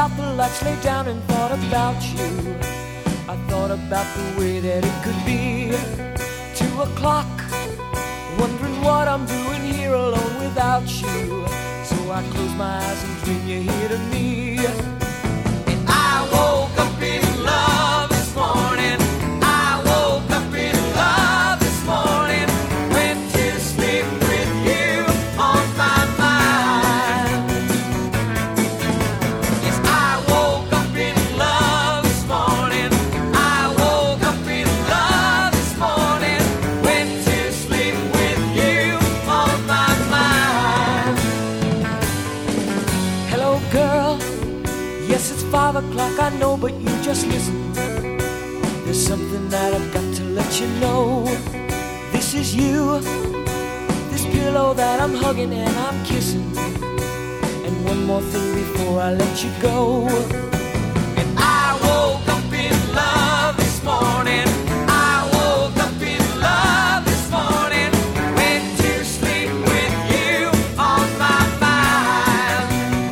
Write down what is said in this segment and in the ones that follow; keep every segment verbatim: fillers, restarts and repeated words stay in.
out the lights, lay down and thought about you. I thought about the way that it could be. Two o'clock, wondering what I'm doing here alone without you. So I close my eyes and dream you're here to me. And I woke up in love this morning. I woke up in love this morning. Went to sleep with you on my mind. Yes, I woke up in love this morning. I woke up in love this morning. Went to sleep with you on my mind. Hello, girl. Yes, it's five o'clock, I know, but you just listen. There's something that I've got to let you know. This is you, this pillow that I'm hugging and I'm kissing. And one more thing before I let you go. And I woke up in love this morning. I woke up in love this morning. Went to sleep with you on my mind.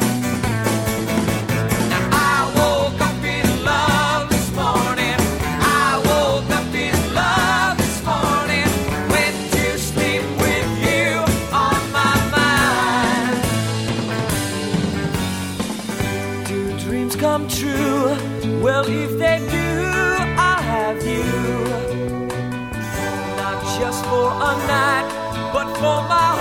Now I woke up in love this morning. I woke up in love this morning. Went to sleep with you on my mind. Do dreams come true? Well, if they do, I'll have you. Not just for a night, but for my